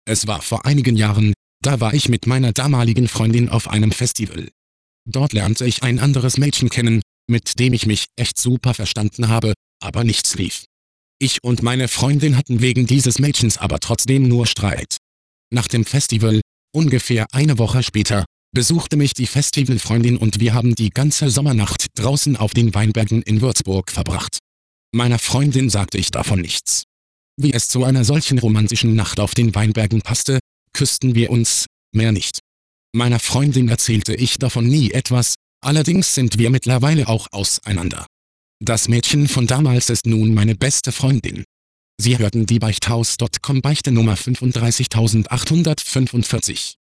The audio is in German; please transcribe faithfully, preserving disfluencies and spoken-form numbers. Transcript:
Es war vor einigen Jahren, da war ich mit meiner damaligen Freundin auf einem Festival. Dort lernte ich ein anderes Mädchen kennen, mit dem ich mich echt super verstanden habe, aber nichts lief. Ich und meine Freundin hatten wegen dieses Mädchens aber trotzdem nur Streit. Nach dem Festival, ungefähr eine Woche später, besuchte mich die Festivalfreundin und wir haben die ganze Sommernacht draußen auf den Weinbergen in Würzburg verbracht. Meiner Freundin sagte ich davon nichts. Wie es zu einer solchen romantischen Nacht auf den Weinbergen passte, küssten wir uns, mehr nicht. Meiner Freundin erzählte ich davon nie etwas, allerdings sind wir mittlerweile auch auseinander. Das Mädchen von damals ist nun meine beste Freundin. Sie hörten die Beichthaus Punkt com Beichte Nummer fünfunddreißigtausendachthundertfünfundvierzig.